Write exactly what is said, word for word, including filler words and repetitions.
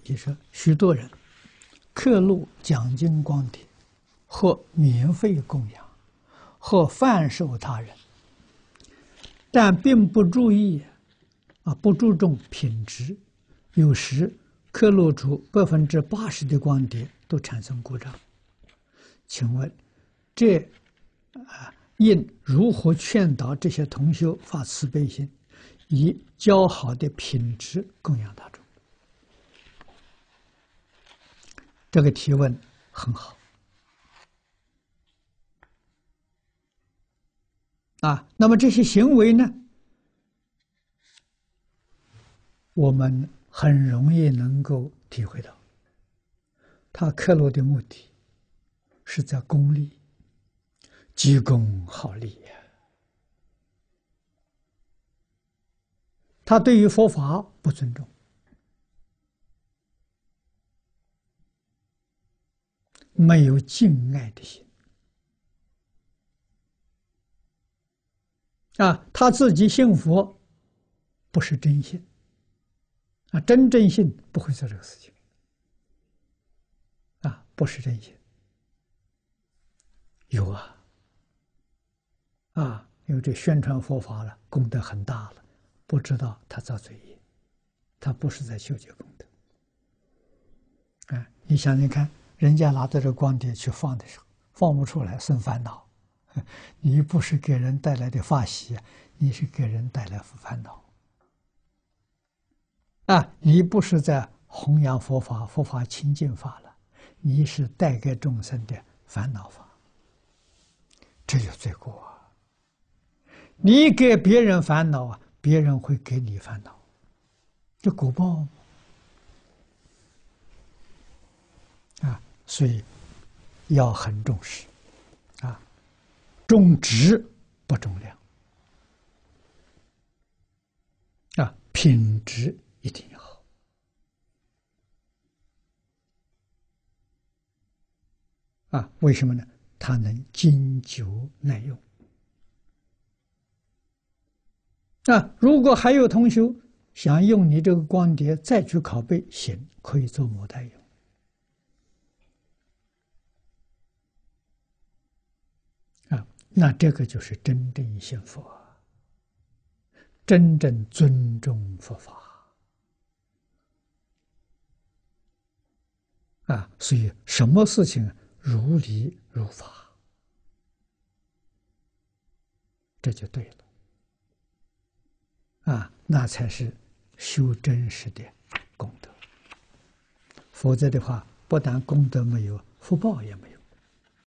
就说许多人刻录讲经光碟，或免费供养，或贩售他人，但并不注意啊，不注重品质，有时刻录出百分之八十的光碟都产生故障。请问，这啊应如何劝导这些同修发慈悲心，以较好的品质供养大众？这个提问很好啊。那么这些行为呢，我们很容易能够体会到，他刻录的目的是在功利，积功好利呀。他对于佛法不尊重，没有敬爱的心啊，他自己信佛不是真信啊，真正信不会做这个事情啊，不是真信。有啊啊，因为这宣传佛法了，功德很大了，不知道他造罪业，他不是在修结功德啊。你想想看，人家拿着这光碟去放的时候，放不出来生烦恼，你不是给人带来的法喜，你是给人带来烦恼啊！你不是在弘扬佛法，佛法清净法了，你是带给众生的烦恼法，这有罪过啊！你给别人烦恼啊，别人会给你烦恼，这果报啊！所以要很重视啊，重质不重量啊，品质一定要好啊！为什么呢？它能经久耐用啊！如果还有同修想用你这个光碟再去拷贝，行，可以做母带用啊！那这个就是真正信佛，真正尊重佛法啊！所以什么事情如理如法，这就对了啊！那才是修真实的功德。否则的话，不但功德没有，福报也没有。